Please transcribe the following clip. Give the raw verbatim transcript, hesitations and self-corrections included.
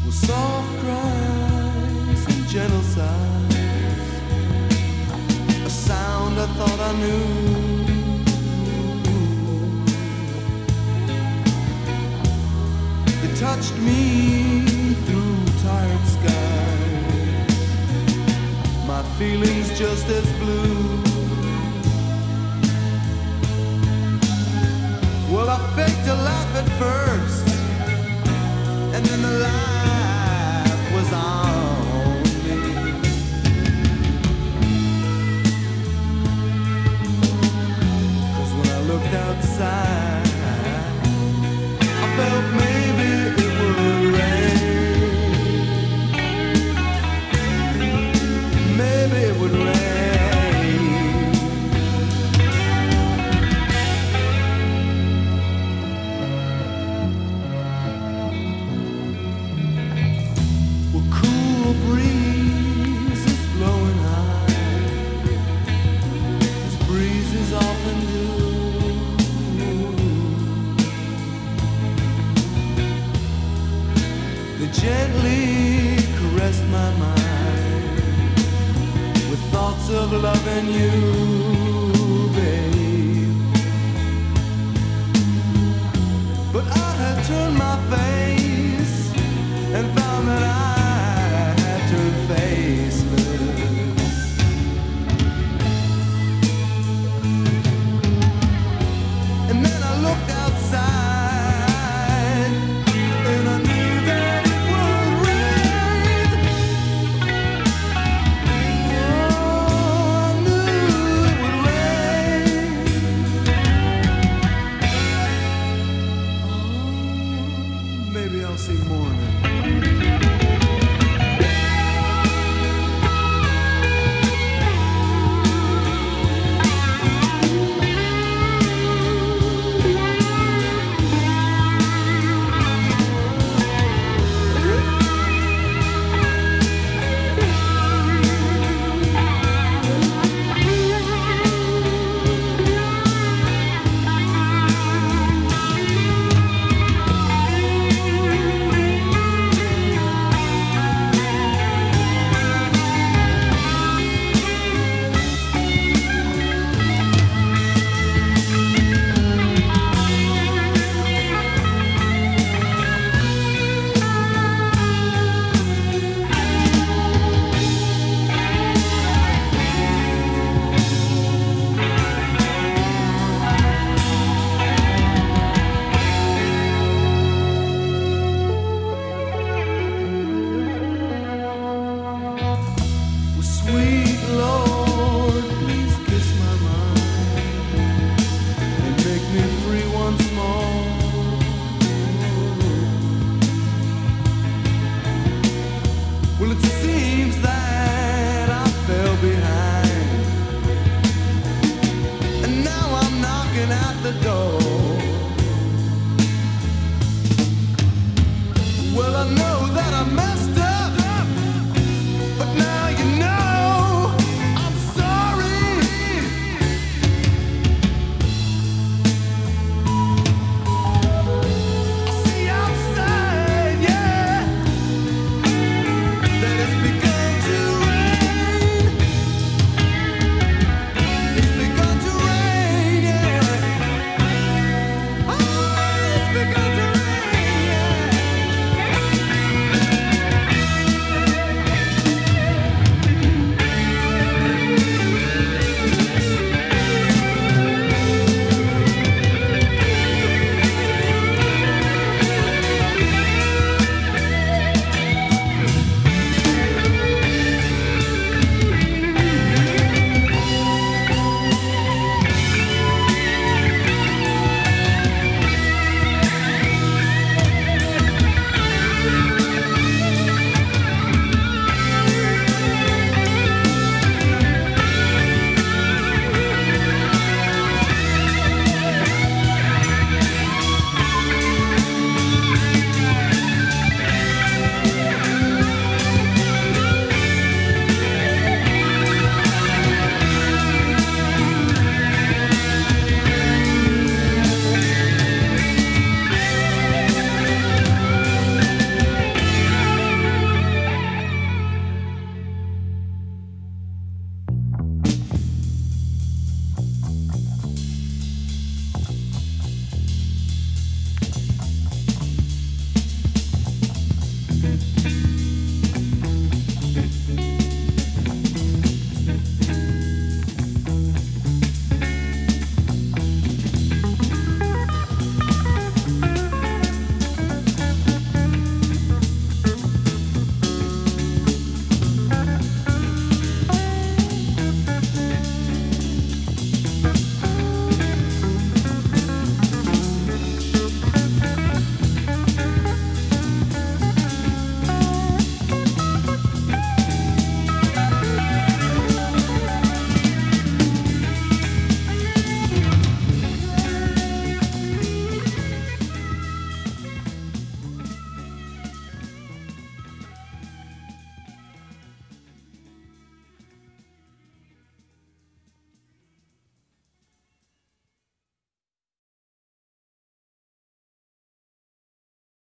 with soft cries and gentle sighs, a sound I thought I knew. It touched me through tired skies, my feelings just as blue. Well, I faked a laugh at first, and then the laugh was on me. Cause when I looked outside, I felt maybe it would rain. Maybe it would rain. Gently caressed my mind with thoughts of loving you, babe. But I had turned my face and found that I had turned faceless. And then I looked outside. Maybe I'll see morning. Sweet Lord, please kiss my mind and make me free once more. Well, it seems that I fell behind, and now I'm knocking at the door. Well, I know that I messed